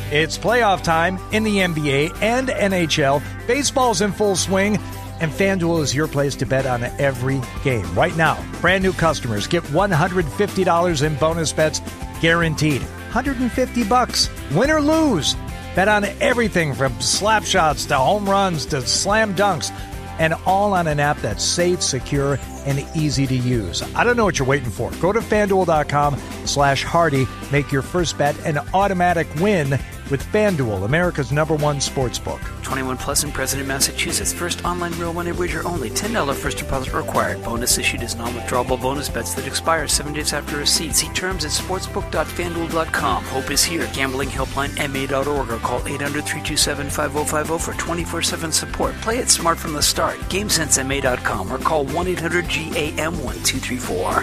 It's playoff time in the NBA and NHL. Baseball's in full swing, and FanDuel is your place to bet on every game. Right now, brand new customers get $150 in bonus bets guaranteed. $150, win or lose. Bet on everything from slap shots to home runs to slam dunks, and all on an app that's safe, secure, and easy to use. I don't know what you're waiting for. Go to FanDuel.com/Hardy. Make your first bet an automatic win with FanDuel, America's #1 sportsbook. 21 plus and present in Massachusetts. First online real money wager only. $10 first deposit required. Bonus issued as non-withdrawable bonus bets that expire 7 days after receipt. See terms at sportsbook.fanduel.com. Hope is here. Gambling helpline MA.org or call 800-327-5050 for 24/7 support. Play it smart from the start. GameSenseMA.com or call 1-800-GAM-1234.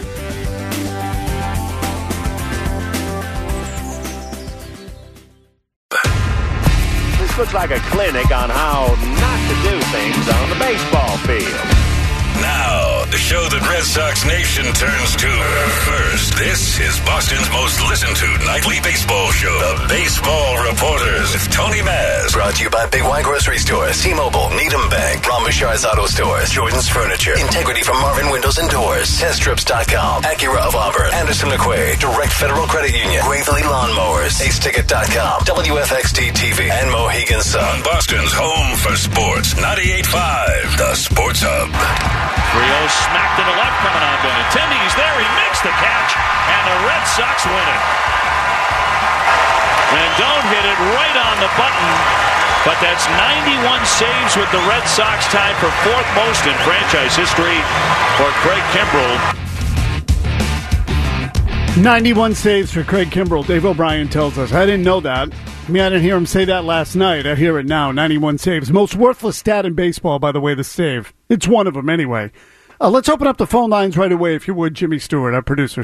Looks like a clinic on how not to do things on the baseball field. Now, the show that Red Sox Nation turns to first. This is Boston's most listened to nightly baseball show, The Baseball Reporters with Tony Maz. Brought to you by Big Y Grocery Stores, T-Mobile, Needham Bank, Ron Bouchard's Auto Stores, Jordan's Furniture, Integrity from Marvin Windows and Doors, TestTrips.com, Acura of Auburn, Anderson McQuaid, Direct Federal Credit Union, Gravely Lawnmowers, AceTicket.com, WFXT TV, and Mohegan Sun. On Boston's home for sports, 98.5, The Sports Hub. Rio smacked to the left coming on Benintendi. He's there. He makes the catch, and the Red Sox win it. Rendon hit it right on the button, but that's 91 saves with the Red Sox tied for fourth most in franchise history for Craig Kimbrell. 91 saves for Craig Kimbrell. Dave O'Brien tells us. I didn't know that. I mean, I didn't hear him say that last night. I hear it now. 91 saves. Most worthless stat in baseball, by the way, the save. It's one of them anyway. Let's open up the phone lines right away, if you would, Jimmy Stewart, our producer.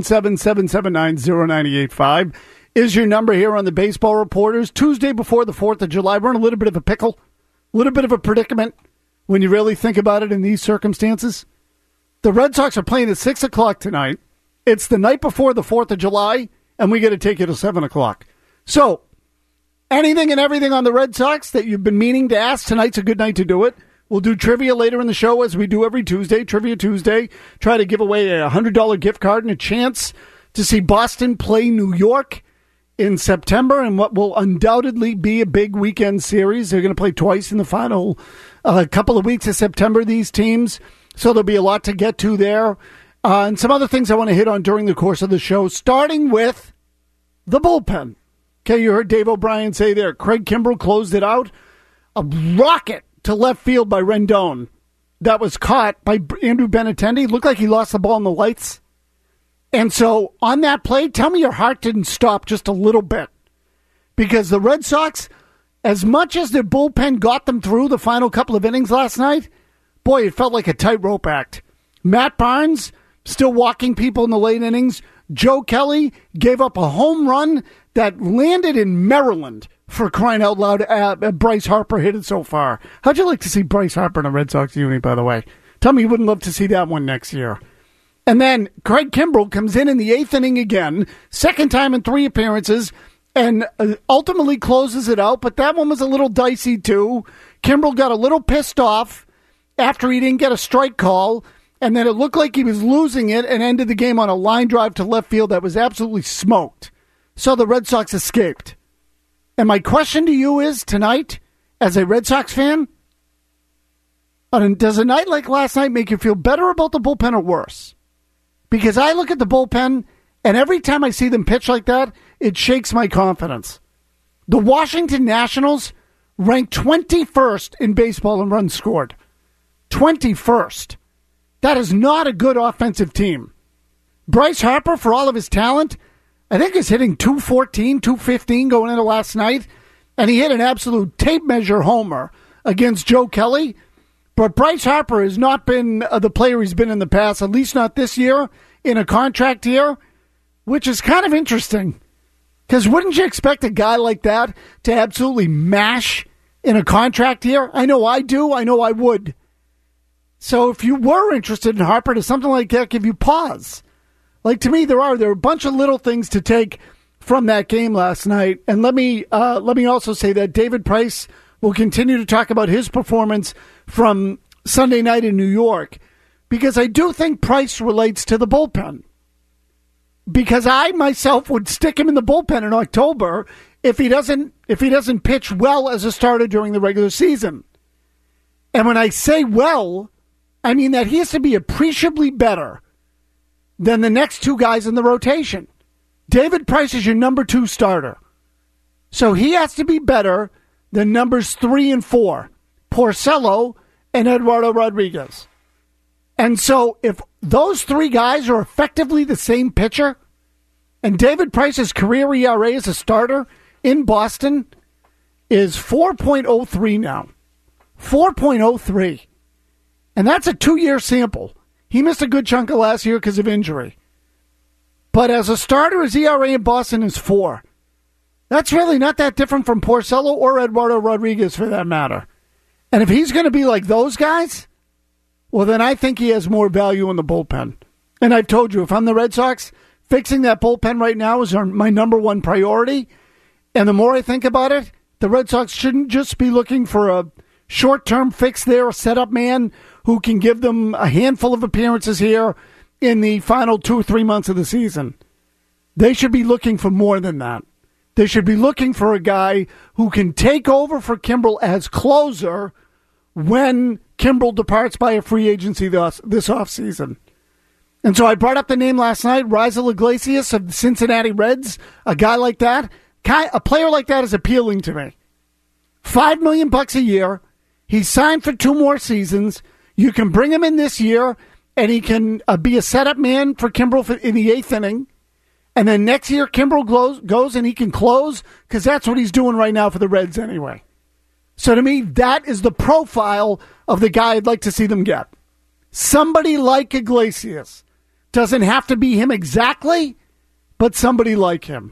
617-779-0985 is your number here on the Baseball Reporters. Tuesday before the 4th of July. We're in a little bit of a pickle, a little bit of a predicament when you really think about it in these circumstances. The Red Sox are playing at 6 o'clock tonight. It's the night before the 4th of July, and we got to take it to 7 o'clock. So, anything and everything on the Red Sox that you've been meaning to ask, tonight's a good night to do it. We'll do trivia later in the show, as we do every Tuesday, Trivia Tuesday. Try to give away a $100 gift card and a chance to see Boston play New York in September in what will undoubtedly be a big weekend series. They're going to play twice in the final couple of weeks of September, these teams. So there'll be a lot to get to there. And some other things I want to hit on during the course of the show, starting with the bullpen. Okay, you heard Dave O'Brien say there, Craig Kimbrell closed it out. A rocket to left field by Rendon that was caught by Andrew Benintendi. Looked like he lost the ball in the lights. And so on that play, tell me your heart didn't stop just a little bit. Because the Red Sox, as much as their bullpen got them through the final couple of innings last night, boy, it felt like a tightrope act. Matt Barnes still walking people in the late innings. Joe Kelly gave up a home run that landed in Maryland, for crying out loud. Bryce Harper hit it so far. How'd you like to see Bryce Harper in a Red Sox uni, by the way? Tell me you wouldn't love to see that one next year. And then Craig Kimbrell comes in the 8th inning again, second time in 3 appearances, and ultimately closes it out. But that one was a little dicey, too. Kimbrell got a little pissed off after he didn't get a strike call, and then it looked like he was losing it and ended the game on a line drive to left field that was absolutely smoked. So the Red Sox escaped. And my question to you is, tonight, as a Red Sox fan, does a night like last night make you feel better about the bullpen or worse? Because I look at the bullpen, and every time I see them pitch like that, it shakes my confidence. The Washington Nationals ranked 21st in baseball in runs scored. 21st. That is not a good offensive team. Bryce Harper, for all of his talent, I think is hitting 214, 215 going into last night, and he hit an absolute tape measure homer against Joe Kelly. But Bryce Harper has not been the player he's been in the past, at least not this year, in a contract year, which is kind of interesting. Because wouldn't you expect a guy like that to absolutely mash in a contract year? I know I do. I know I would. So if you were interested in Harper, does something like that give you pause? Like, to me, there are a bunch of little things to take from that game last night, and let me also say that David Price will continue to talk about his performance from Sunday night in New York, because I do think Price relates to the bullpen. Because I myself would stick him in the bullpen in October if he doesn't pitch well as a starter during the regular season. And when I say well, I mean that he has to be appreciably better than the next two guys in the rotation. David Price is your number 2 starter. So he has to be better than numbers 3 and 4, Porcello and Eduardo Rodriguez. And so if those 3 guys are effectively the same pitcher, and David Price's career ERA as a starter in Boston is 4.03 now. 4.03. And that's a 2-year sample. He missed a good chunk of last year because of injury. But as a starter, his ERA in Boston is 4. That's really not that different from Porcello or Eduardo Rodriguez for that matter. And if he's going to be like those guys, well, then I think he has more value in the bullpen. And I've told you, if I'm the Red Sox, fixing that bullpen right now is my number 1 priority. And the more I think about it, the Red Sox shouldn't just be looking for a short-term fix there, a setup man who can give them a handful of appearances here in the final 2 or 3 months of the season. They should be looking for more than that. They should be looking for a guy who can take over for Kimbrel as closer when Kimbrel departs by a free agency this offseason. And so I brought up the name last night, Raisel Iglesias of the Cincinnati Reds. A guy like that, a player like that is appealing to me. $5 million a year. He's signed for 2 more seasons. You can bring him in this year, and he can be a setup man for Kimbrel in the 8th inning. And then next year, Kimbrel goes and he can close, because that's what he's doing right now for the Reds anyway. So to me, that is the profile of the guy I'd like to see them get. Somebody like Iglesias. Doesn't have to be him exactly, but somebody like him.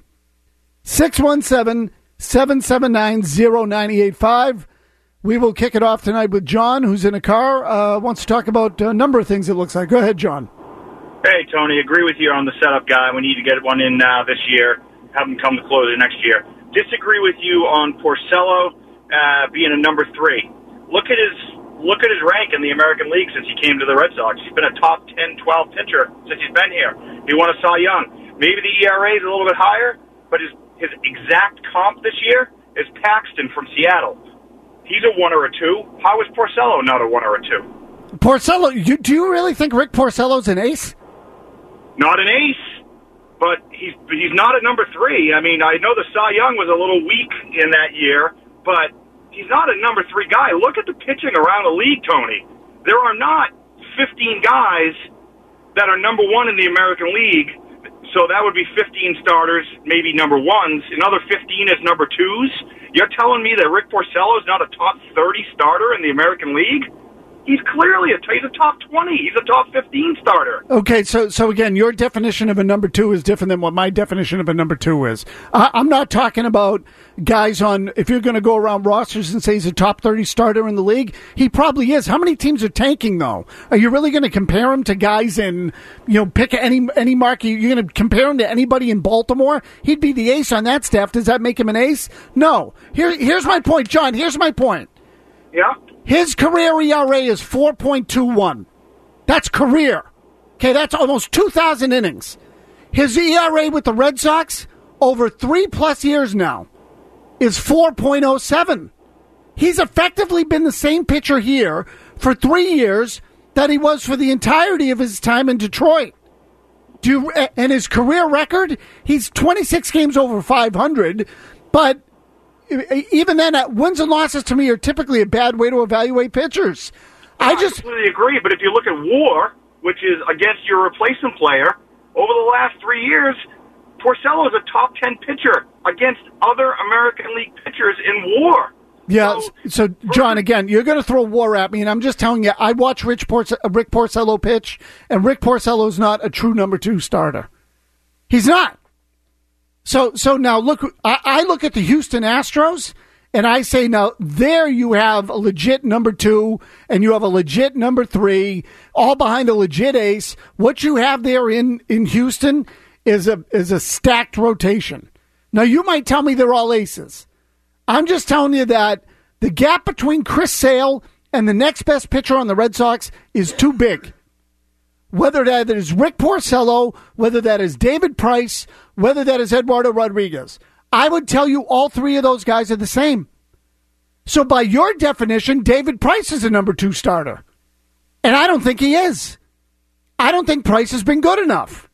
617-779-0985. We will kick it off tonight with John, who's in a car, wants to talk about a number of things, it looks like. Go ahead, John. Hey, Tony, agree with you on the setup guy. We need to get one in now this year, have him come to closer next year. Disagree with you on Porcello being a number 3. Look at his rank in the American League since he came to the Red Sox. He's been a top 10, 12 pitcher since he's been here. He won a Cy Young. Maybe the ERA is a little bit higher, but his exact comp this year is Paxton from Seattle. He's a 1 or a 2. How is Porcello not a 1 or a 2? Porcello, do you really think Rick Porcello's an ace? Not an ace, but he's not at number 3. I mean, I know the Cy Young was a little weak in that year, but he's not a number 3 guy. Look at the pitching around the league, Tony. There are not 15 guys that are number 1 in the American League, so that would be 15 starters, maybe number 1s. Another 15 is number 2s. You're telling me that Rick Porcello is not a top 30 starter in the American League? He's clearly he's a top 20. He's a top 15 starter. Okay, so again, your definition of a number 2 is different than what my definition of a number 2 is. I'm not talking about guys on, if you're going to go around rosters and say he's a top 30 starter in the league, he probably is. How many teams are tanking, though? Are you really going to compare him to guys in, pick any market? You're going to compare him to anybody in Baltimore? He'd be the ace on that staff. Does that make him an ace? No. Here's my point, John. Here's my point. Yeah? His career ERA is 4.21. That's career. Okay, that's almost 2,000 innings. His ERA with the Red Sox over 3+ years now is 4.07. He's effectively been the same pitcher here for 3 years that he was for the entirety of his time in Detroit. And his career record, he's 26 games over 500, but even then, wins and losses to me are typically a bad way to evaluate pitchers. I completely agree, but if you look at WAR, which is against your replacement player, over the last 3 years, Porcello is a top 10 pitcher against other American League pitchers in WAR. Yeah, so John, again, you're going to throw WAR at me, and I'm just telling you, I watch Rick Porcello pitch, and Rick Porcello is not a true number 2 starter. He's not. So now look, I look at the Houston Astros, and I say, now there you have a legit number 2, and you have a legit number 3, all behind a legit ace. What you have there in Houston is a stacked rotation. Now, you might tell me they're all aces. I'm just telling you that the gap between Chris Sale and the next best pitcher on the Red Sox is too big. Whether that is Rick Porcello, whether that is David Price, whether that is Eduardo Rodriguez, I would tell you all three of those guys are the same. So by your definition, David Price is a number 2 starter. And I don't think he is. I don't think Price has been good enough.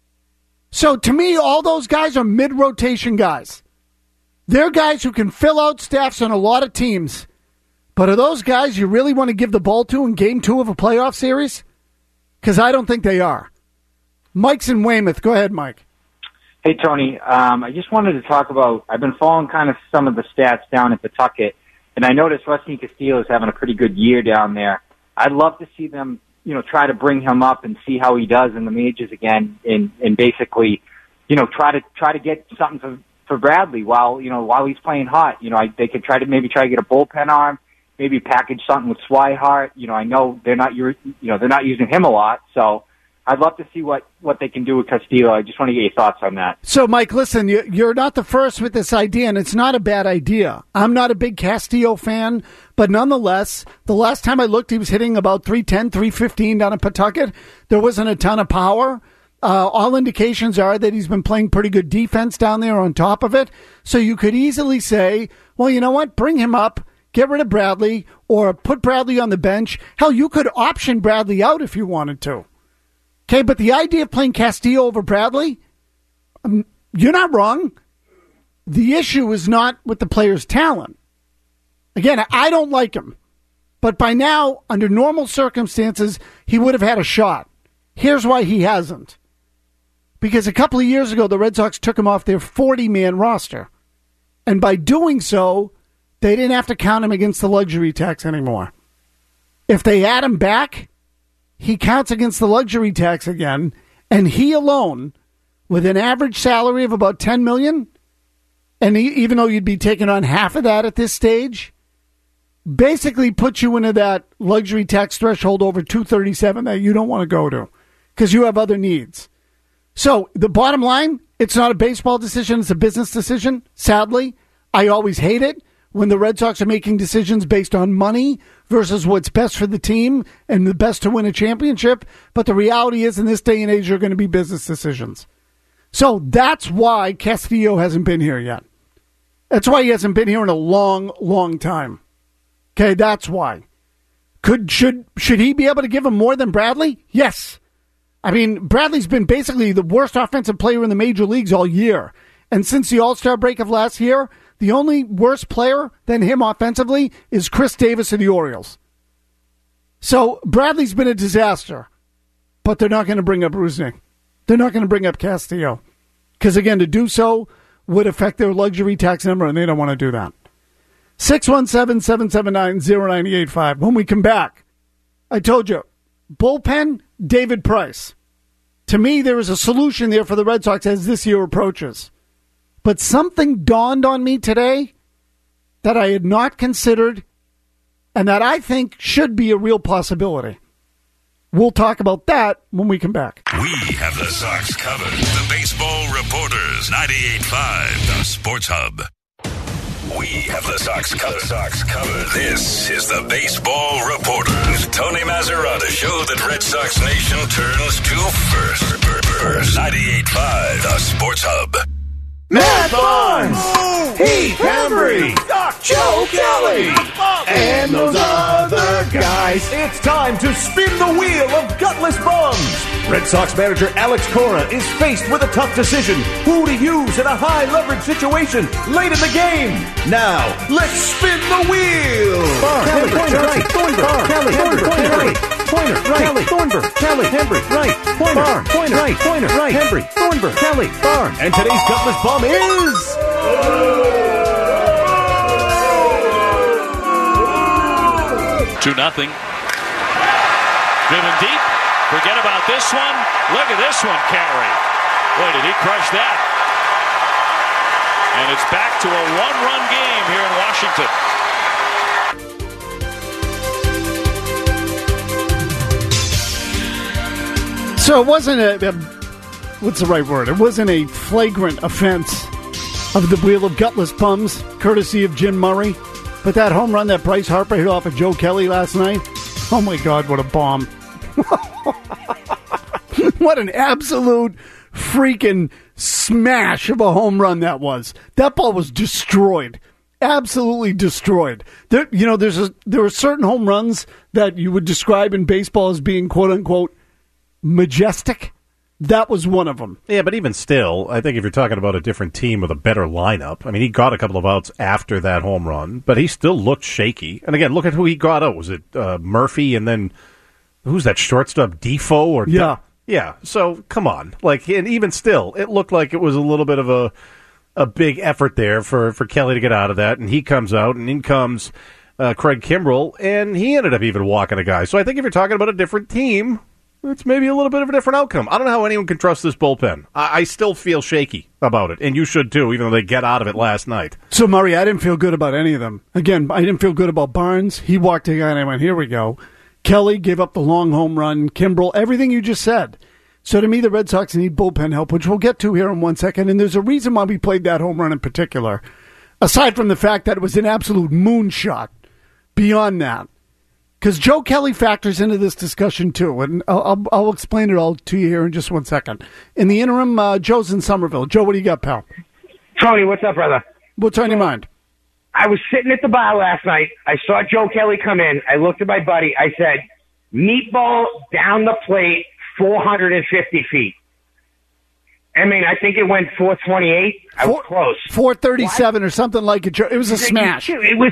So to me, all those guys are mid-rotation guys. They're guys who can fill out staffs on a lot of teams. But are those guys you really want to give the ball to in Game 2 of a playoff series? Because I don't think they are. Mike's in Weymouth. Go ahead, Mike. Hey, Tony. I just wanted to talk about, I've been following kind of some of the stats down at Pawtucket, and I noticed Rusty Castillo is having a pretty good year down there. I'd love to see them, try to bring him up and see how he does in the majors again, and basically, try to get something for Bradley while he's playing hot. They could try to get a bullpen arm, maybe package something with Swihart. I know they're not using him a lot, so I'd love to see what they can do with Castillo. I just want to get your thoughts on that. So, Mike, listen, you're not the first with this idea, and it's not a bad idea. I'm not a big Castillo fan, but nonetheless, the last time I looked, he was hitting about 310, 315 down at Pawtucket. There wasn't a ton of power. All indications are that he's been playing pretty good defense down there on top of it. So you could easily say, well, you know what? Bring him up, get rid of Bradley, or put Bradley on the bench. Hell, you could option Bradley out if you wanted to. Okay, but the idea of playing Castillo over Bradley, you're not wrong. The issue is not with the player's talent. Again, I don't like him. But by now, under normal circumstances, he would have had a shot. Here's why he hasn't. Because a couple of years ago, the Red Sox took him off their 40-man roster. And by doing so, they didn't have to count him against the luxury tax anymore. If they add him back, he counts against the luxury tax again, and he alone, with an average salary of about $10 million, and even though you'd be taking on half of that at this stage, basically puts you into that luxury tax threshold over $237 that you don't want to go to because you have other needs. So the bottom line, it's not a baseball decision, it's a business decision. Sadly, I always hate it when the Red Sox are making decisions based on money versus what's best for the team and the best to win a championship. But the reality is, in this day and age, they're going to be business decisions. So that's why Castillo hasn't been here yet. That's why he hasn't been here in a long, long time. Okay, that's why. Should he be able to give him more than Bradley? Yes. I mean, Bradley's been basically the worst offensive player in the major leagues all year. And since the All-Star break of last year, the only worse player than him offensively is Chris Davis of the Orioles. So Bradley's been a disaster, but they're not going to bring up Rusney. They're not going to bring up Castillo. Because, again, to do so would affect their luxury tax number, and they don't want to do that. 617-779-0985. When we come back, I told you, bullpen, David Price. To me, there is a solution there for the Red Sox as this year approaches. But something dawned on me today that I had not considered and that I think should be a real possibility. We'll talk about that when we come back. We have the Sox covered. The Baseball Reporters, 98.5, the Sports Hub. We have the Sox covered. This is the Baseball Reporters. Tony Mazzarata show that Red Sox Nation turns to first. 98.5, the Sports Hub. Matt Barnes, Heath Hembry, Joe Kelly, and those other guys. It's time to spin the wheel of gutless bums. Red Sox manager Alex Cora is faced with a tough decision. Who to use in a high-leverage situation late in the game. Now, let's spin the wheel. Kelly, Pointer, right. Thornburg, Kelly, Hembry, right. Pointer, right. Kelly, Thornburg, Kelly, Hembry, right. Pointer, Pointer, right. Pointer, right. Hembry, Thornburg, Kelly, Barnes. And today's gutless bum is 2-0. Driven deep. Forget about this one. Look at this one carry. Boy, did he crush that. And it's back to a one-run game here in Washington. So it wasn't what's the right word? It wasn't a flagrant offense of the Wheel of Gutless Bums, courtesy of Jim Murray. But that home run that Bryce Harper hit off of Joe Kelly last night, oh my God, what a bomb. What an absolute freaking smash of a home run that was. That ball was destroyed. Absolutely destroyed. There are certain home runs that you would describe in baseball as being quote-unquote majestic. That was one of them. Yeah, but even still, I think if you're talking about a different team with a better lineup, I mean, he got a couple of outs after that home run, but he still looked shaky. And again, look at who he got out. Was it Murphy and then who's that shortstop, Defoe? Yeah. Yeah, so come on. And even still, it looked like it was a little bit of a big effort there for Kelly to get out of that, and he comes out, and in comes Craig Kimbrell, and he ended up even walking a guy. So I think if you're talking about a different team, it's maybe a little bit of a different outcome. I don't know how anyone can trust this bullpen. I still feel shaky about it, and you should too, even though they get out of it last night. So, Murray, I didn't feel good about any of them. Again, I didn't feel good about Barnes. He walked a guy, and I went, here we go. Kelly gave up the long home run. Kimbrell, everything you just said. So to me, the Red Sox need bullpen help, which we'll get to here in 1 second. And there's a reason why we played that home run in particular, aside from the fact that it was an absolute moonshot beyond that. Because Joe Kelly factors into this discussion, too. And I'll explain it all to you here in just 1 second. In the interim, Joe's in Somerville. Joe, what do you got, pal? Tony, what's up, brother? What's on your mind? I was sitting at the bar last night. I saw Joe Kelly come in. I looked at my buddy. I said, meatball down the plate, 450 feet. I mean, I think it went 428. I was close. 437 or something like it. It was a smash.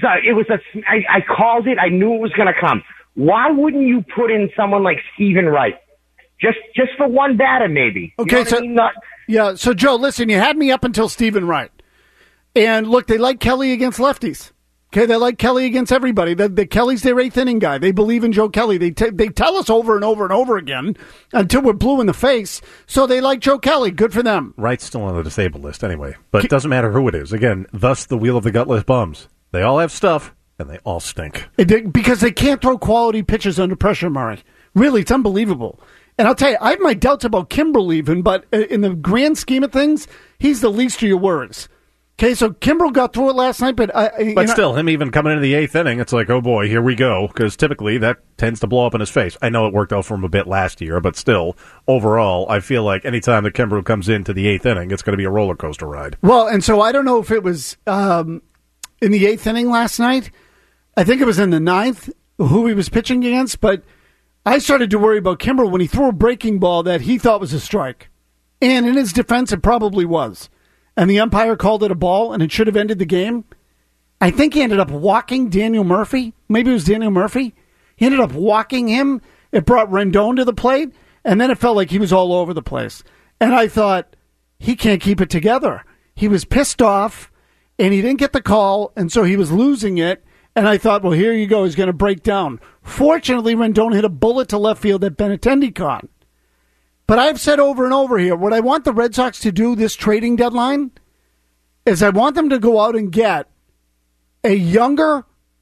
I called it. I knew it was going to come. Why wouldn't you put in someone like Stephen Wright? Just for one batter, maybe. Okay, so Joe, listen, you had me up until Stephen Wright. And look, they like Kelly against lefties. Okay, they like Kelly against everybody. The Kelly's their eighth inning guy. They believe in Joe Kelly. They tell us over and over and over again until we're blue in the face. So they like Joe Kelly. Good for them. Wright's still on the disabled list anyway. But it doesn't matter who it is. Again, thus the Wheel of the Gutless Bums. They all have stuff, and they all stink. Because they can't throw quality pitches under pressure, Murray. Really, it's unbelievable. And I'll tell you, I have my doubts about Kimbrell even, but in the grand scheme of things, he's the least of your worries. Okay, so Kimbrell got through it last night, but still, him even coming into the eighth inning, it's like, oh boy, here we go, because typically that tends to blow up in his face. I know it worked out for him a bit last year, but still, overall, I feel like anytime that Kimbrell comes into the eighth inning, it's going to be a roller coaster ride. Well, and so I don't know if it was in the eighth inning last night. I think it was in the ninth, who he was pitching against, but I started to worry about Kimbrell when he threw a breaking ball that he thought was a strike. And in his defense, it probably was. And the umpire called it a ball, and it should have ended the game. I think he ended up walking Daniel Murphy. Maybe it was Daniel Murphy. He ended up walking him. It brought Rendon to the plate, and then it felt like he was all over the place. And I thought, he can't keep it together. He was pissed off, and he didn't get the call, and so he was losing it. And I thought, well, here you go. He's going to break down. Fortunately, Rendon hit a bullet to left field that Benintendi caught. But I've said over and over here, what I want the Red Sox to do this trading deadline is I want them to go out and get a younger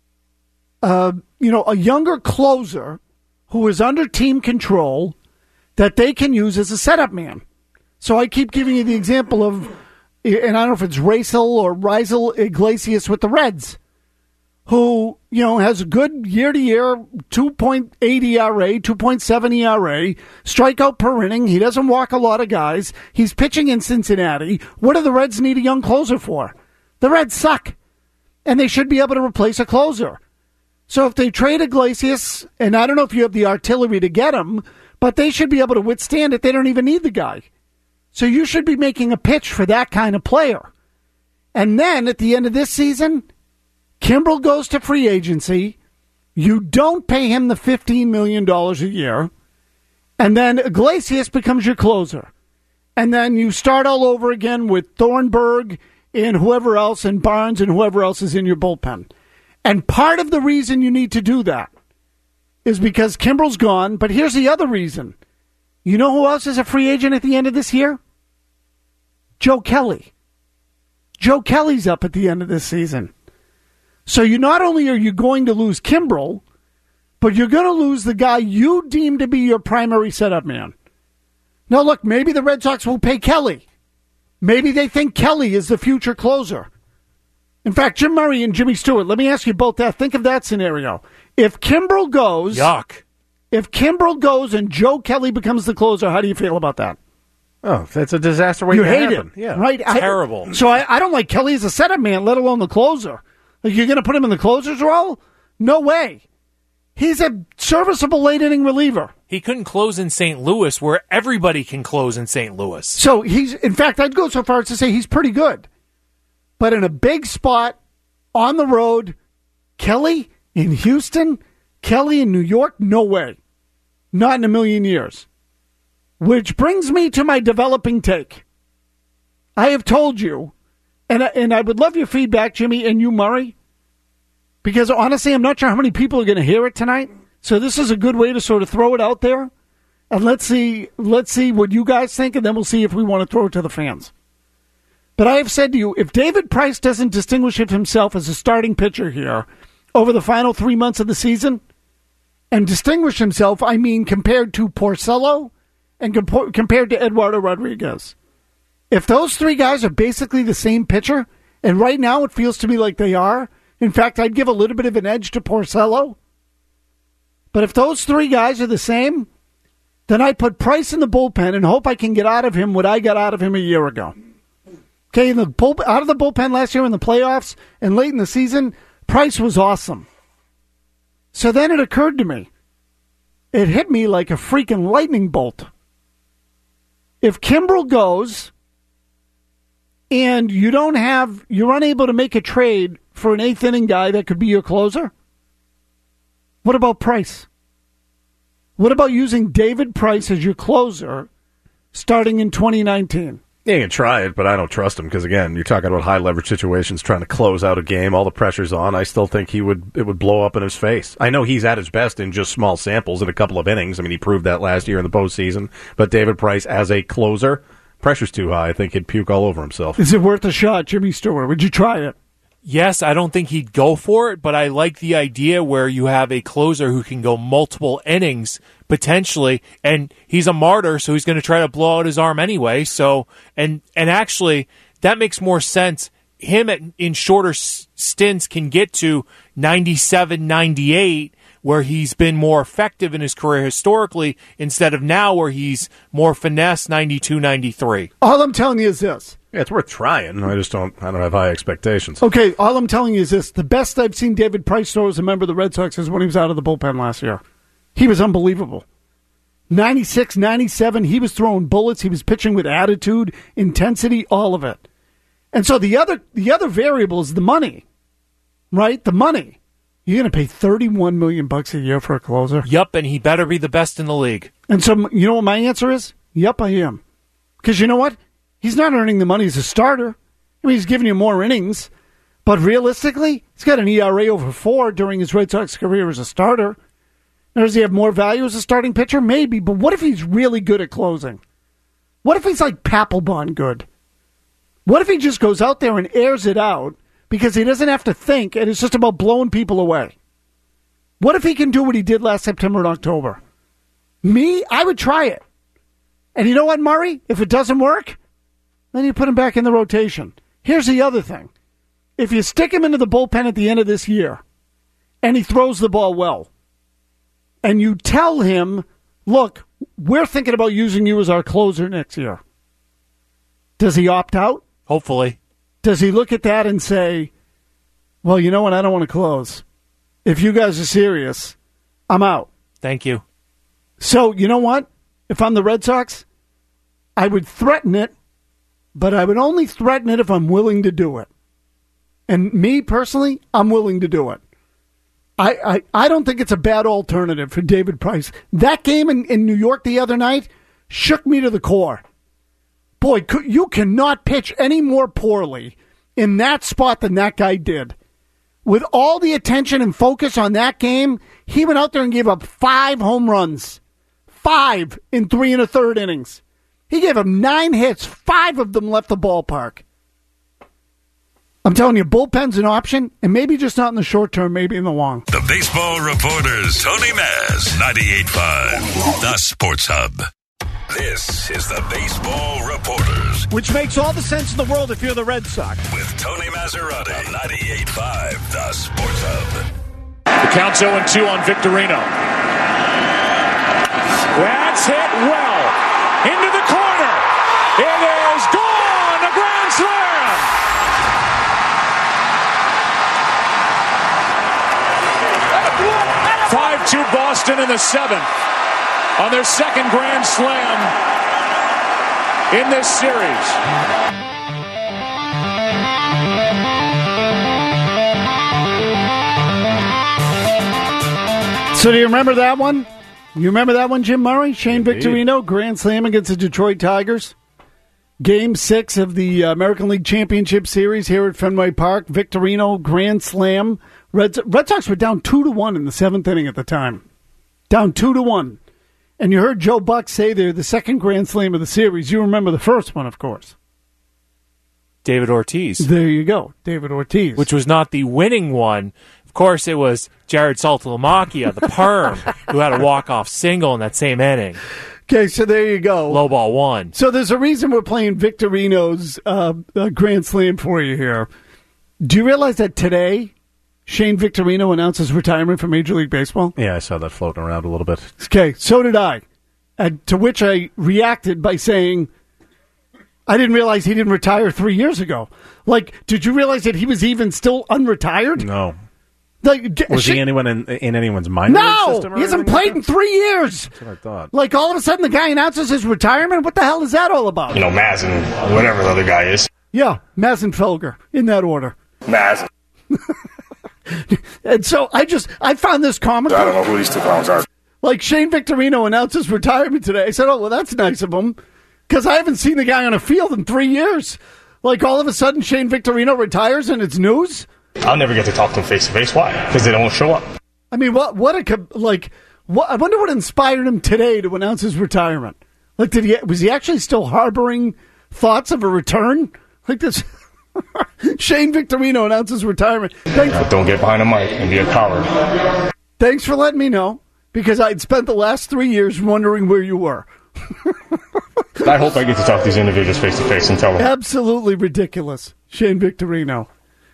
closer who is under team control that they can use as a setup man. So I keep giving you the example of, and I don't know if it's Raisel Iglesias with the Reds, who, has a good year-to-year 2.8 ERA, 2.7 ERA, strikeout per inning. He doesn't walk a lot of guys. He's pitching in Cincinnati. What do the Reds need a young closer for? The Reds suck, and they should be able to replace a closer. So if they trade Iglesias, and I don't know if you have the artillery to get him, but they should be able to withstand it. They don't even need the guy. So you should be making a pitch for that kind of player. And then at the end of this season, Kimbrell goes to free agency. You don't pay him the $15 million a year. And then Iglesias becomes your closer. And then you start all over again with Thornburg and whoever else, and Barnes and whoever else is in your bullpen. And part of the reason you need to do that is because Kimbrell's gone. But here's the other reason. You know who else is a free agent at the end of this year? Joe Kelly. Joe Kelly's up at the end of this season. So you not only are you going to lose Kimbrell, but you're going to lose the guy you deem to be your primary setup man. Now, look, maybe the Red Sox will pay Kelly. Maybe they think Kelly is the future closer. In fact, Jim Murray and Jimmy Stewart, let me ask you both that. Think of that scenario. If Kimbrel goes... Yuck. If Kimbrel goes and Joe Kelly becomes the closer, how do you feel about that? Oh, that's a disaster waiting to happen. You hate it, yeah. right? Terrible. So I don't like Kelly as a setup man, let alone the closer. Like, you're going to put him in the closer's role? No way. He's a serviceable late-inning reliever. He couldn't close in St. Louis, where everybody can close in St. Louis. So in fact, I'd go so far as to say he's pretty good. But in a big spot, on the road, Kelly in Houston, Kelly in New York, no way. Not in a million years. Which brings me to my developing take. I have told you, and I would love your feedback, Jimmy, and you, Murray, because honestly, I'm not sure how many people are going to hear it tonight. So this is a good way to sort of throw it out there. And let's see what you guys think, and then we'll see if we want to throw it to the fans. But I have said to you, if David Price doesn't distinguish himself as a starting pitcher here over the final 3 months of the season, and distinguish himself, I mean compared to Porcello and compared to Eduardo Rodriguez. If those three guys are basically the same pitcher, and right now it feels to me like they are, in fact, I'd give a little bit of an edge to Porcello. But if those three guys are the same, then I put Price in the bullpen and hope I can get out of him what I got out of him a year ago. Okay, out of the bullpen last year in the playoffs and late in the season, Price was awesome. So then it occurred to me. It hit me like a freaking lightning bolt. If Kimbrel goes and you're unable to make a trade for an eighth inning guy that could be your closer, what about Price? What about using David Price as your closer starting in 2019? Yeah, you can try it, but I don't trust him because, again, you're talking about high-leverage situations, trying to close out a game, all the pressure's on. I still think it would blow up in his face. I know he's at his best in just small samples in a couple of innings. I mean, he proved that last year in the postseason. But David Price, as a closer, pressure's too high. I think he'd puke all over himself. Is it worth a shot, Jimmy Stewart? Would you try it? Yes, I don't think he'd go for it, but I like the idea where you have a closer who can go multiple innings potentially, and he's a martyr, so he's going to try to blow out his arm anyway. So, and actually, that makes more sense. Him in shorter stints can get to 97, 98, where he's been more effective in his career historically, instead of now where he's more finesse, 92, 93. All I'm telling you is this. Yeah, it's worth trying. I don't have high expectations. Okay, all I'm telling you is this. The best I've seen David Price throw as a member of the Red Sox is when he was out of the bullpen last year. He was unbelievable. 96, 97, he was throwing bullets. He was pitching with attitude, intensity, all of it. And so the other variable is the money, right? The money. You're going to pay $31 million a year for a closer? Yup, and he better be the best in the league. And so you know what my answer is? Yup, I am. Because you know what? He's not earning the money as a starter. I mean, he's giving you more innings. But realistically, he's got an ERA over 4 during his Red Sox career as a starter. Now, does he have more value as a starting pitcher? Maybe. But what if he's really good at closing? What if he's like Papelbon good? What if he just goes out there and airs it out because he doesn't have to think and it's just about blowing people away? What if he can do what he did last September and October? Me, I would try it. And you know what, Murray? If it doesn't work, then you put him back in the rotation. Here's the other thing. If you stick him into the bullpen at the end of this year and he throws the ball well, and you tell him, look, we're thinking about using you as our closer next year, does he opt out? Hopefully. Does he look at that and say, well, you know what, I don't want to close. If you guys are serious, I'm out. Thank you. So, you know what? If I'm the Red Sox, I would threaten it, but I would only threaten it if I'm willing to do it. And me, personally, I'm willing to do it. I don't think it's a bad alternative for David Price. That game in New York the other night shook me to the core. Boy, you cannot pitch any more poorly in that spot than that guy did. With all the attention and focus on that game, he went out there and gave up 5 home runs. 5 in 3 1/3 innings. He gave up 9 hits. 5 of them left the ballpark. I'm telling you, bullpen's an option, and maybe just not in the short term, maybe in the long. The Baseball Reporters, Tony Maz, 98.5, the Sports Hub. This is the Baseball Reporters. Sports. Which makes all the sense in the world if you're the Red Sox. With Tony Maserati, 98.5, the Sports Hub. The count's 0-2 on Victorino. That's hit well. Into the corner. It is gone. A grand slam. To Boston in the 7th on their second grand slam in this series. So do you remember that one? You remember that one, Jim Murray? Shane Victorino, grand slam against the Detroit Tigers. Game 6 of the American League Championship Series here at Fenway Park. Victorino, grand slam. Red Sox were down 2-1 in the 7th inning at the time. Down 2-1. And you heard Joe Buck say they're the second grand slam of the series. You remember the first one, of course. David Ortiz. There you go, David Ortiz. Which was not the winning one. Of course, it was Jared Saltalamacchia, the perm, who had a walk-off single in that same inning. Okay, so there you go. Low ball one. So there's a reason we're playing Victorino's grand slam for you here. Do you realize that today Shane Victorino announces retirement from Major League Baseball? Yeah, I saw that floating around a little bit. Okay, so did I. To which I reacted by saying, I didn't realize he didn't retire 3 years ago. Like, did you realize that he was even still unretired? No. Like, was he anyone in anyone's minor league system? No, he hasn't played in 3 years. That's what I thought. Like, all of a sudden the guy announces his retirement? What the hell is that all about? You know, Maz and whatever the other guy is. Yeah, Maz and Felger, in that order. Maz. And so I found this comical. I don't know who these two clowns are. Like, Shane Victorino announces retirement today. I said, oh, well, that's nice of him, because I haven't seen the guy on a field in 3 years. Like, all of a sudden, Shane Victorino retires and it's news? I'll never get to talk to him face to face. Why? Because they don't show up. I mean, I wonder what inspired him today to announce his retirement. Like, was he actually still harboring thoughts of a return? Like this, Shane Victorino announces retirement. Don't get behind the mic and be a coward. Thanks for letting me know, because I'd spent the last 3 years wondering where you were. I hope I get to talk to these individuals face to face and tell them. Absolutely ridiculous, Shane Victorino.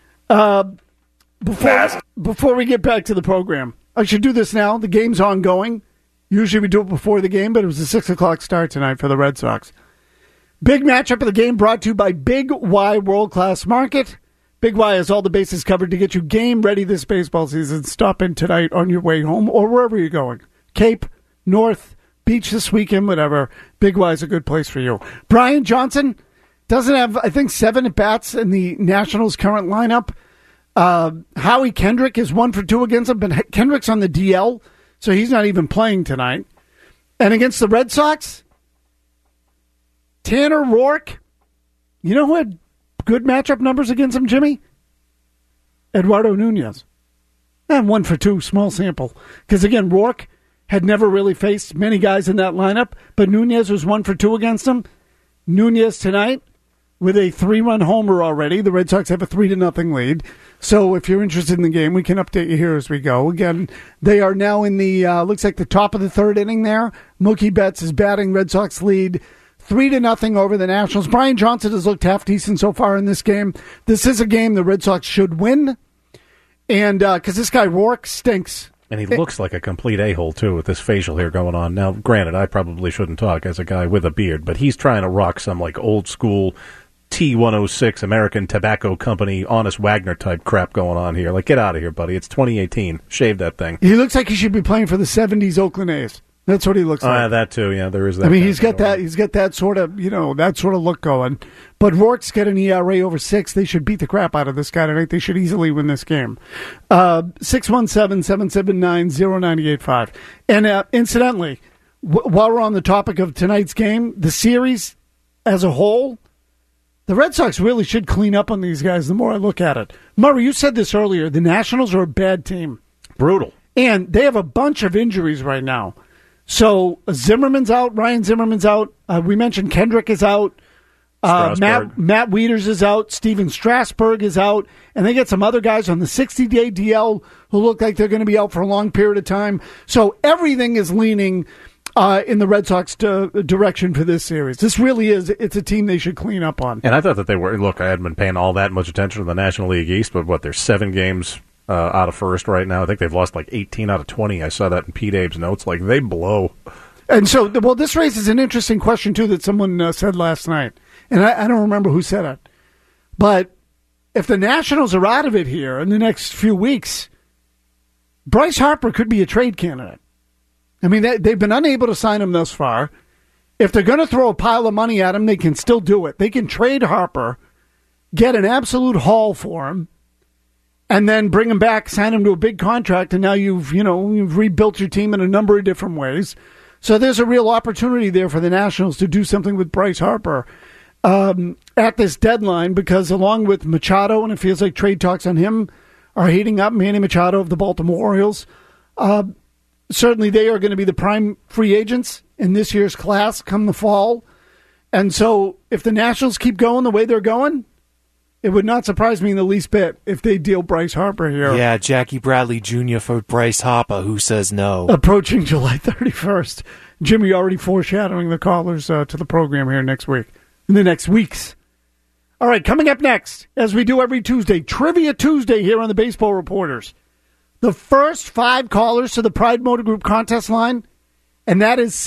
Before we get back to the program, I should do this now. The game's ongoing. Usually we do it before the game, but it was a 6 o'clock start tonight for the Red Sox. Big matchup of the game brought to you by Big Y World Class Market. Big Y has all the bases covered to get you game ready this baseball season. Stop in tonight on your way home or wherever you're going. Cape, North, Beach this weekend, whatever. Big Y is a good place for you. Brian Johnson doesn't have, I think, 7 at-bats in the Nationals' current lineup. Howie Kendrick is 1 for 2 against him, but Kendrick's on the DL, so he's not even playing tonight. And against the Red Sox, Tanner Roark. You know who had good matchup numbers against him, Jimmy? Eduardo Nunez. And 1 for 2, small sample. Because, again, Roark had never really faced many guys in that lineup, but Nunez was 1 for 2 against him. Nunez tonight with a 3-run homer already. The Red Sox have a 3-0 lead. So if you're interested in the game, we can update you here as we go. Again, they are now in the, looks like the top of the 3rd inning there. Mookie Betts is batting. Red Sox lead 3-0 over the Nationals. Brian Johnson has looked half decent so far in this game. This is a game the Red Sox should win. And because this guy Roark stinks. And he looks like a complete a-hole, too, with this facial hair going on. Now, granted, I probably shouldn't talk as a guy with a beard, but he's trying to rock some, like, old-school T106 American Tobacco Company Honest Wagner type crap going on here. Like, get out of here, buddy. It's 2018. Shave that thing. He looks like he should be playing for the 70s Oakland A's. That's what he looks like. That too, yeah. There is that. I mean, he's got that sort of, that sort of look going. But Rourke's got an ERA over 6. They should beat the crap out of this guy tonight. They should easily win this game. 617-779-0985. And incidentally, while we're on the topic of tonight's game, the series as a whole, the Red Sox really should clean up on these guys the more I look at it. Murray, you said this earlier. The Nationals are a bad team. Brutal. And they have a bunch of injuries right now. So Zimmerman's out. Ryan Zimmerman's out. We mentioned Kendrick is out. Matt Wieters is out. Steven Strasburg is out. And they get some other guys on the 60-day DL who look like they're going to be out for a long period of time. So everything is leaning in the Red Sox direction for this series. This really is, it's a team they should clean up on. And I thought that they were, look, I hadn't been paying all that much attention to the National League East, but they're 7 games out of first right now. I think they've lost like 18 out of 20. I saw that in Pete Abe's notes. Like, they blow. And so, well, this raises an interesting question, too, that someone said last night. And I don't remember who said it. But if the Nationals are out of it here in the next few weeks, Bryce Harper could be a trade candidate. I mean, they've been unable to sign him thus far. If they're going to throw a pile of money at him, they can still do it. They can trade Harper, get an absolute haul for him, and then bring him back, sign him to a big contract, and now you've rebuilt your team in a number of different ways. So there's a real opportunity there for the Nationals to do something with Bryce Harper at this deadline, because along with Machado, and it feels like trade talks on him are heating up, Manny Machado of the Baltimore Orioles, certainly they are going to be the prime free agents in this year's class come the fall. And so if the Nationals keep going the way they're going, it would not surprise me in the least bit if they deal Bryce Harper here. Yeah, Jackie Bradley Jr. for Bryce Harper. Who says no? Approaching July 31st. Jimmy already foreshadowing the callers to the program here next week, in the next weeks. All right, coming up next, as we do every Tuesday, Trivia Tuesday here on the Baseball Reporters. The first 5 callers to the Pride Motor Group contest line, and that is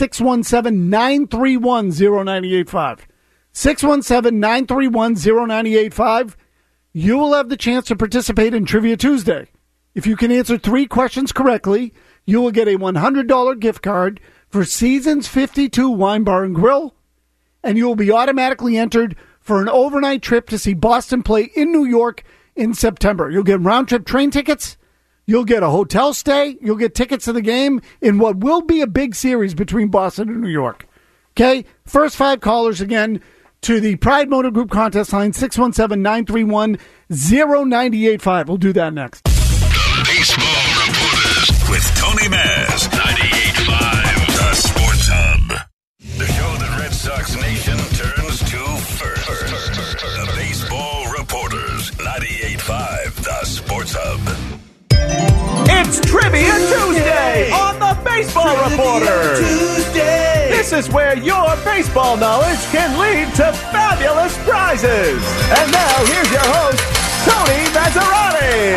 617-931-0985. 617-931-0985. You will have the chance to participate in Trivia Tuesday. If you can answer 3 questions correctly, you will get a $100 gift card for Seasons 52 Wine Bar and Grill, and you will be automatically entered for an overnight trip to see Boston play in New York in September. You'll get round-trip train tickets. You'll get a hotel stay. You'll get tickets to the game in what will be a big series between Boston and New York. Okay? First 5 callers again to the Pride Motor Group contest line, 617-931-0985. We'll do that next. The Baseball Reporters with Tony Maz, 98.5, The Sports Hub. The show that Red Sox Nation turns to first. The Baseball Reporters, 98.5, The Sports Hub. It's Trivia Tuesday on the Baseball Reporters. Tuesday. This is where your baseball knowledge can lead to fabulous prizes. And now here's your host, Tony Mazzarati.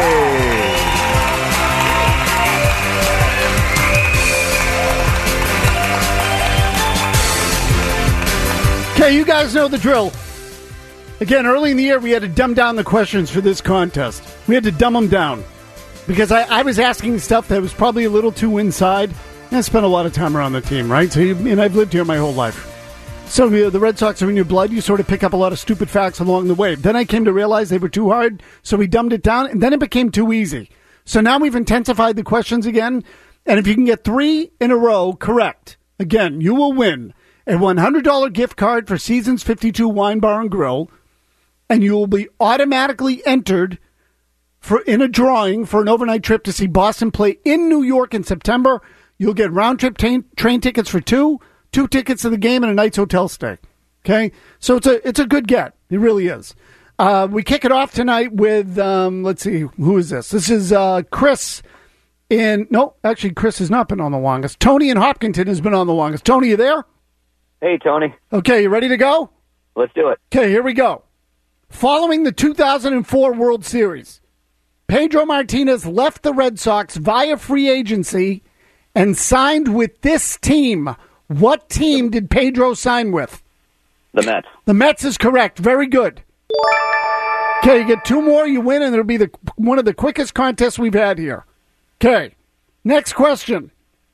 Okay, you guys know the drill. Again, early in the year, we had to dumb down the questions for this contest. We had to dumb them down. Because I was asking stuff that was probably a little too inside. And I spent a lot of time around the team, right? And I've lived here my whole life. So the Red Sox are in your blood. You sort of pick up a lot of stupid facts along the way. Then I came to realize they were too hard, so we dumbed it down, and then it became too easy. So now we've intensified the questions again. And if you can get 3 in a row correct, again, you will win a $100 gift card for Seasons 52 Wine Bar and Grill. And you will be automatically entered in a drawing for an overnight trip to see Boston play in New York in September. You'll get round-trip train tickets for 2 tickets to the game, and a night's hotel stay. Okay? So it's a good get. It really is. We kick it off tonight with, let's see, who is this? This is Chris no, actually, Chris has not been on the longest. Tony in Hopkinton has been on the longest. Tony, you there? Hey, Tony. Okay, you ready to go? Let's do it. Okay, here we go. Following the 2004 World Series, Pedro Martinez left the Red Sox via free agency and signed with this team. What team did Pedro sign with? The Mets. The Mets is correct. Very good. Okay, you get 2 more, you win, and it'll be one of the quickest contests we've had here. Okay, next question.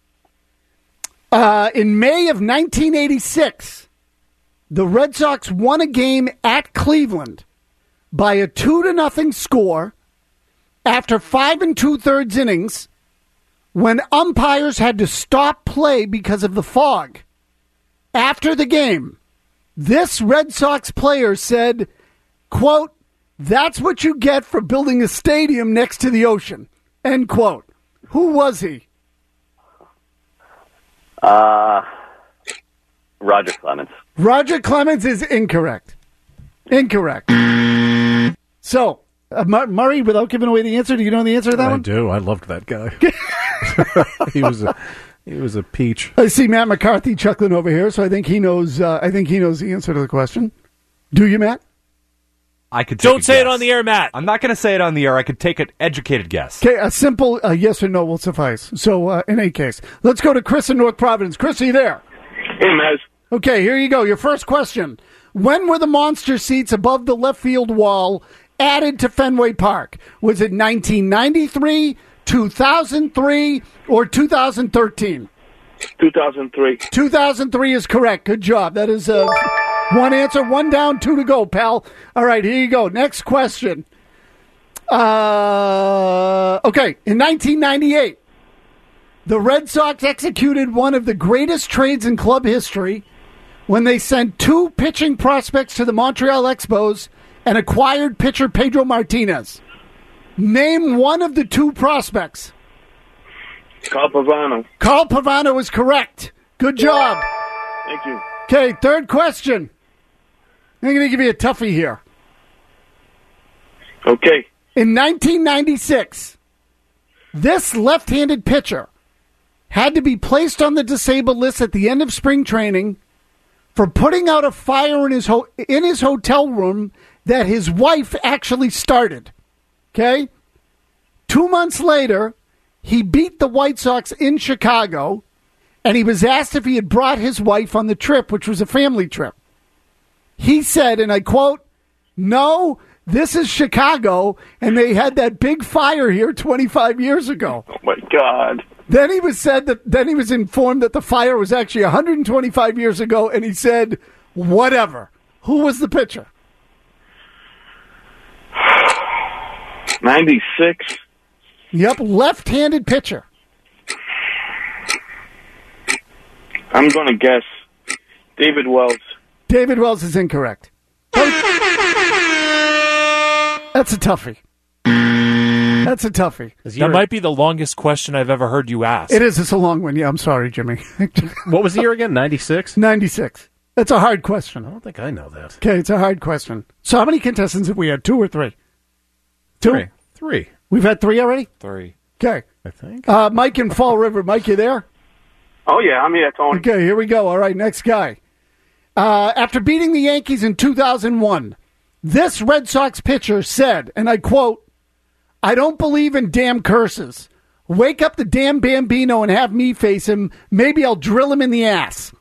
In May of 1986, the Red Sox won a game at Cleveland by a 2-0 score after 5 2/3 innings, when umpires had to stop play because of the fog. After the game, this Red Sox player said, quote, "That's what you get for building a stadium next to the ocean," end quote. Who was he? Roger Clemens. Roger Clemens is incorrect. Incorrect. So, Murray, without giving away the answer, do you know the answer to that one? I do. I loved that guy. He was He was a peach. I see Matt McCarthy chuckling over here, so I think he knows. The answer to the question. Do you, Matt? I could. Don't say it on the air, Matt. I'm not going to say it on the air. I could take an educated guess. Okay, a simple yes or no will suffice. So, in any case, let's go to Chris in North Providence. Chris, are you there? Hey, Maz. Okay, here you go. Your first question. When were the monster seats above the left field wall added to Fenway Park? Was it 1993, 2003, or 2013? 2003. 2003 is correct. Good job. That is one answer, one down, two to go, pal. All right, here you go. Next question. Okay, in 1998, the Red Sox executed one of the greatest trades in club history when they sent 2 pitching prospects to the Montreal Expos and acquired pitcher Pedro Martinez. Name one of the 2 prospects. Carl Pavano. Carl Pavano is correct. Good job. Thank you. Okay, third question. I'm going to give you a toughie here. Okay. In 1996, this left-handed pitcher had to be placed on the disabled list at the end of spring training for putting out a fire in his hotel room that his wife actually started. Okay? 2 months later, he beat the White Sox in Chicago, and he was asked if he had brought his wife on the trip, which was a family trip. He said, and I quote, "No, this is Chicago, and they had that big fire here 25 years ago." Oh, my God. Then he was informed that the fire was actually 125 years ago, and he said, whatever. Who was the pitcher? 96. Yep, left-handed pitcher. I'm going to guess David Wells. David Wells is incorrect. That's a toughie. That's a toughie. That might be the longest question I've ever heard you ask. It is. It's a long one. Yeah, I'm sorry, Jimmy. What was the year again? 96? 96. That's a hard question. I don't think I know that. Okay, it's a hard question. So how many contestants have we had? 2 or 3? 2? 3. We've had 3 already? 3. Okay. I think. Mike in Fall River. Mike, you there? Oh, yeah, I'm here, Tony. Okay, here we go. All right, next guy. After beating the Yankees in 2001, this Red Sox pitcher said, and I quote, "I don't believe in damn curses. Wake up the damn Bambino and have me face him. Maybe I'll drill him in the ass."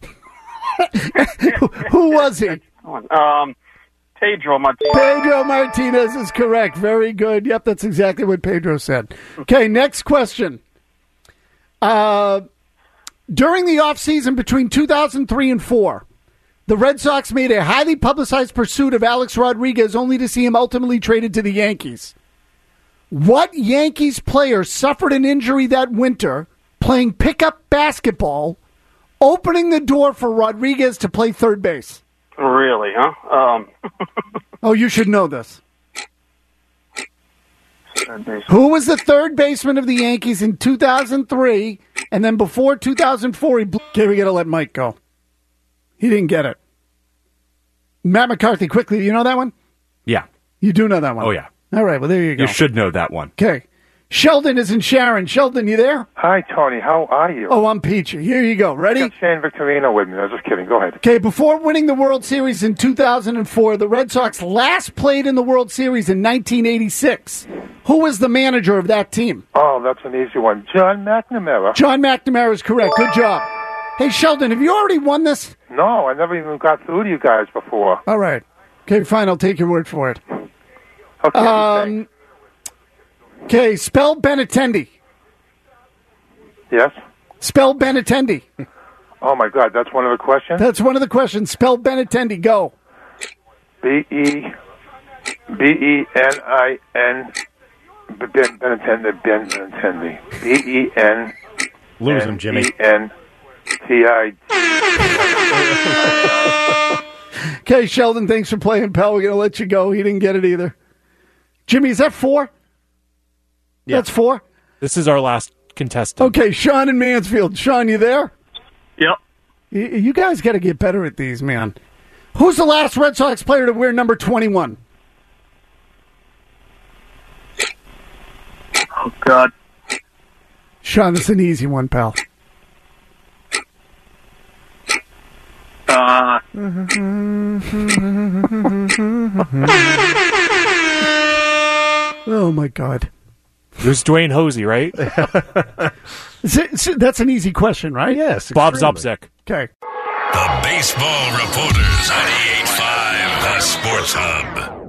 Who was he? Pedro Martinez. Pedro Martinez is correct. Very good. Yep, that's exactly what Pedro said. Okay, next question. During the offseason between 2003 and 2004, the Red Sox made a highly publicized pursuit of Alex Rodriguez only to see him ultimately traded to the Yankees. What Yankees player suffered an injury that winter playing pickup basketball, opening the door for Rodriguez to play third base? Really, huh? Oh, you should know this. Who was the third baseman of the Yankees in 2003, and then before 2004, okay, we got to let Mike go. He didn't get it. Matt McCarthy, quickly, do you know that one? Yeah. You do know that one? Oh, yeah. All right, well, there you go. You should know that one. Okay. Sheldon is in Sharon. Sheldon, you there? Hi, Tony. How are you? Oh, I'm peachy. Here you go. Ready? I got Shane Victorino with me. I was just kidding. Go ahead. Okay, before winning the World Series in 2004, the Red Sox last played in the World Series in 1986. Who was the manager of that team? Oh, that's an easy one. John McNamara. John McNamara is correct. Good job. Hey, Sheldon, have you already won this? No, I never even got through to you guys before. All right. Okay, fine. I'll take your word for it. Okay. Okay, spell Benintendi. Yes? Spell Benintendi. Oh, my God. That's one of the questions? That's one of the questions. Spell Benintendi. Go. B-E-N-I-N. Benintendi. B-E-N. Lose him, Jimmy. N-T-I. Okay, Sheldon, thanks for playing, pal. We're going to let you go. He didn't get it either. Jimmy, is that 4? Yeah. That's 4? This is our last contestant. Okay, Sean in Mansfield. Sean, you there? Yep. You guys got to get better at these, man. Who's the last Red Sox player to wear number 21? Oh, God. Sean, that's an easy one, pal. my God. It was Dwayne Hosey, right? That's an easy question, right? Yes. Bob extremely. Zubzik. Okay. The Baseball Reporters, 98.5, The Sports Hub.